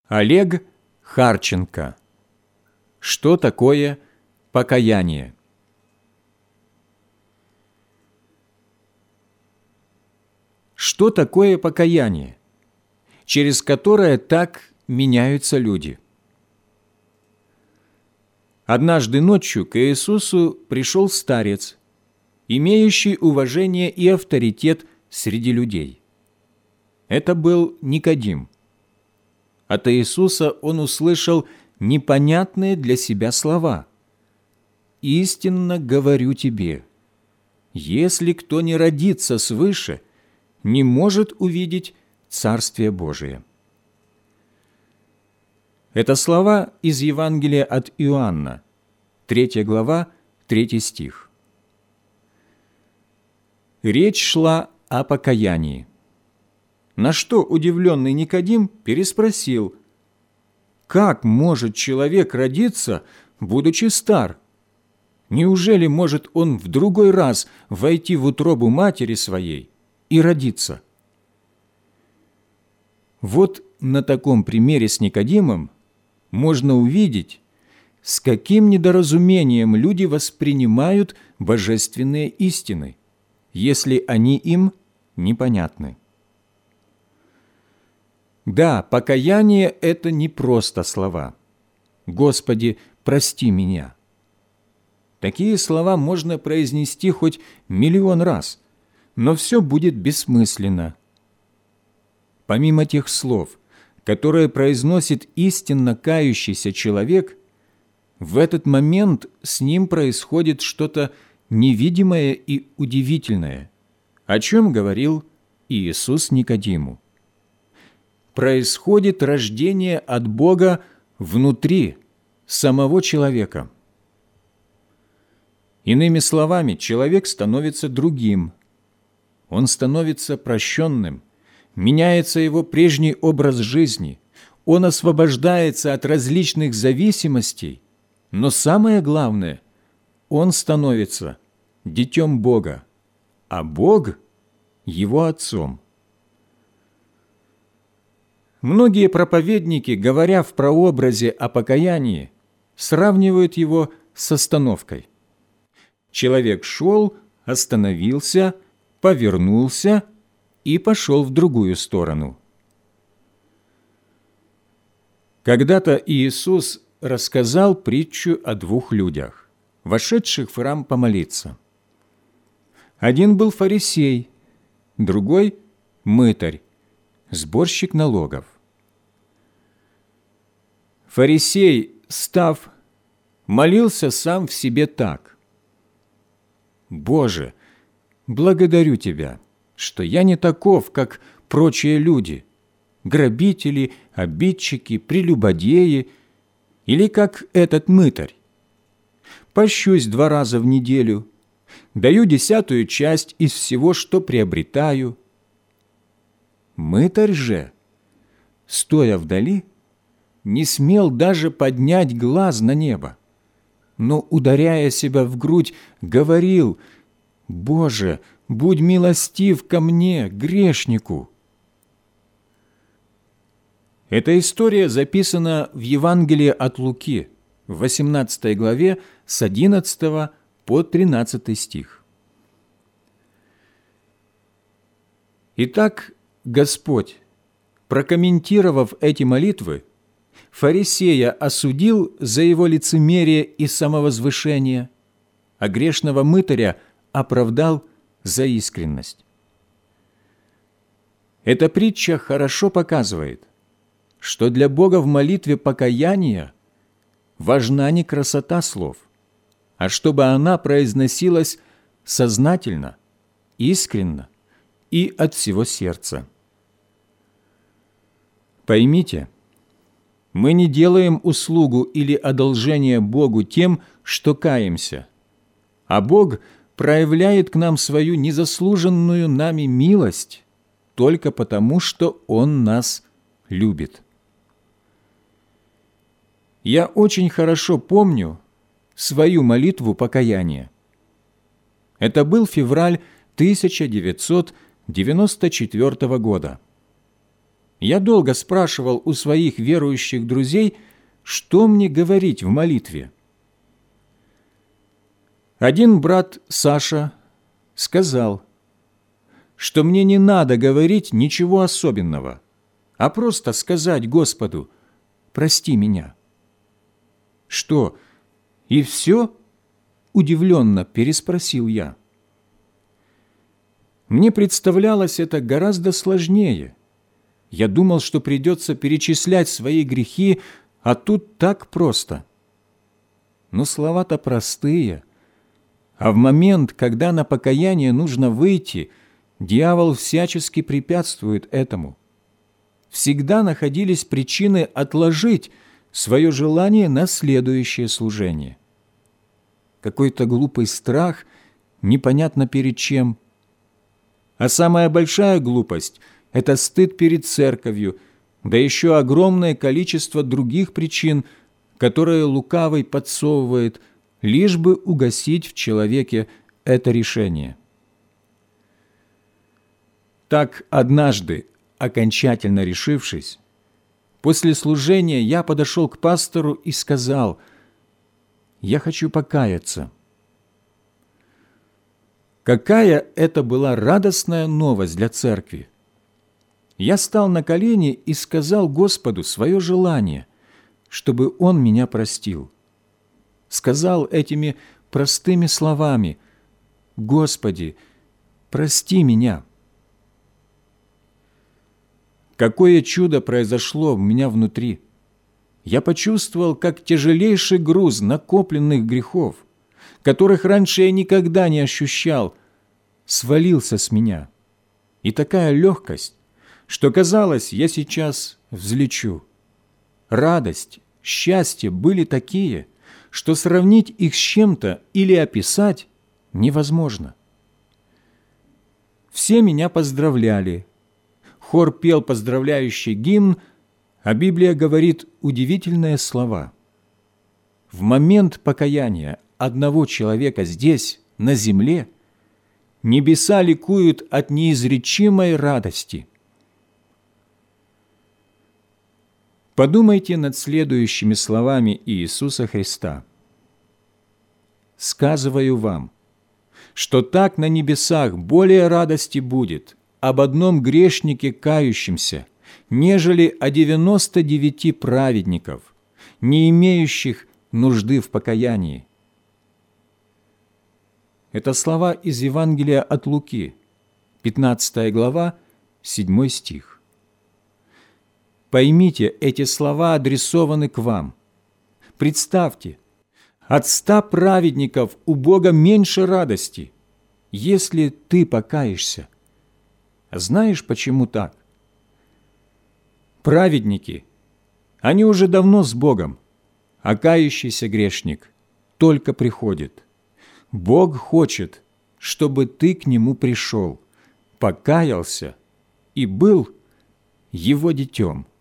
Олег Харченко. Что такое покаяние? Что такое покаяние, через которое так меняются люди? Однажды ночью к Иисусу пришел старец, имеющий уважение и авторитет среди людей. Это был Никодим. От Иисуса он услышал непонятные для себя слова. «Истинно говорю тебе, если кто не родится свыше, не может увидеть Царствие Божие». Это слова из Евангелия от Иоанна, 3 глава, 3 стих. Речь шла о покаянии. На что удивленный Никодим переспросил: «Как может человек родиться, будучи стар? Неужели может он в другой раз войти в утробу матери своей и родиться?» Вот на таком примере с Никодимом можно увидеть, с каким недоразумением люди воспринимают божественные истины, если они им непонятны. Да, покаяние – это не просто слова. «Господи, прости меня». Такие слова можно произнести хоть миллион раз, но все будет бессмысленно. Помимо тех слов, которые произносит истинно кающийся человек, в этот момент с ним происходит что-то невидимое и удивительное, о чем говорил Иисус Никодиму. Происходит рождение от Бога внутри самого человека. Иными словами, человек становится другим. Он становится прощенным, меняется его прежний образ жизни, он освобождается от различных зависимостей, но самое главное, он становится детем Бога, а Бог – его отцом. Многие проповедники, говоря в прообразе о покаянии, сравнивают его с остановкой. Человек шел, остановился, повернулся и пошел в другую сторону. Когда-то Иисус рассказал притчу о двух людях, вошедших в храм помолиться. Один был фарисей, другой – мытарь, сборщик налогов. Фарисей, став, молился сам в себе так: «Боже, благодарю Тебя, что я не таков, как прочие люди, грабители, обидчики, прелюбодеи, или как этот мытарь. Пощусь 2 раза в неделю, даю 10% часть из всего, что приобретаю». Мытарь же, стоя вдали, не смел даже поднять глаз на небо, но, ударяя себя в грудь, говорил: «Боже, будь милостив ко мне, грешнику». Эта история записана в Евангелии от Луки, в 18 главе, с 11 по 13 стих. Итак, Господь, прокомментировав эти молитвы, фарисея осудил за его лицемерие и самовозвышение, а грешного мытаря оправдал за искренность. Эта притча хорошо показывает, что для Бога в молитве покаяния важна не красота слов, а чтобы она произносилась сознательно, искренно и от всего сердца. Поймите, мы не делаем услугу или одолжение Богу тем, что каемся, а Бог проявляет к нам свою незаслуженную нами милость только потому, что Он нас любит. Я очень хорошо помню свою молитву покаяния. Это был февраль 1994 года. Я долго спрашивал у своих верующих друзей, что мне говорить в молитве. Один брат Саша сказал, что мне не надо говорить ничего особенного, а просто сказать Господу: «Прости меня». «Что, и все?» – удивленно переспросил я. Мне представлялось это гораздо сложнее. Я думал, что придется перечислять свои грехи, а тут так просто. Но слова-то простые, а в момент, когда на покаяние нужно выйти, дьявол всячески препятствует этому. Всегда находились причины отложить свое желание на следующее служение. Какой-то глупый страх, непонятно перед чем. А самая большая глупость – это стыд перед церковью, да еще огромное количество других причин, которые лукавый подсовывает, лишь бы угасить в человеке это решение. Так однажды, окончательно решившись, после служения я подошел к пастору и сказал: «Я хочу покаяться». Какая это была радостная новость для церкви! Я стал на колени и сказал Господу свое желание, чтобы Он меня простил. Сказал этими простыми словами: «Господи, прости меня». Какое чудо произошло у меня внутри! Я почувствовал, как тяжелейший груз накопленных грехов, которых раньше я никогда не ощущал, свалился с меня. И такая легкость, что казалось, я сейчас взлечу. Радость, счастье были такие, что сравнить их с чем-то или описать невозможно. Все меня поздравляли. Хор пел поздравляющий гимн, а Библия говорит удивительные слова. В момент покаяния одного человека здесь, на земле, небеса ликуют от неизречимой радости. Подумайте над следующими словами Иисуса Христа. «Сказываю вам, что так на небесах более радости будет об одном грешнике кающемся, нежели о 99 праведников, не имеющих нужды в покаянии». Это слова из Евангелия от Луки, 15 глава, 7 стих. Поймите, эти слова адресованы к вам. Представьте, от 100 праведников у Бога меньше радости, если ты покаешься. Знаешь, почему так? Праведники, они уже давно с Богом, а кающийся грешник только приходит. Бог хочет, чтобы ты к Нему пришел, покаялся и был Его детем.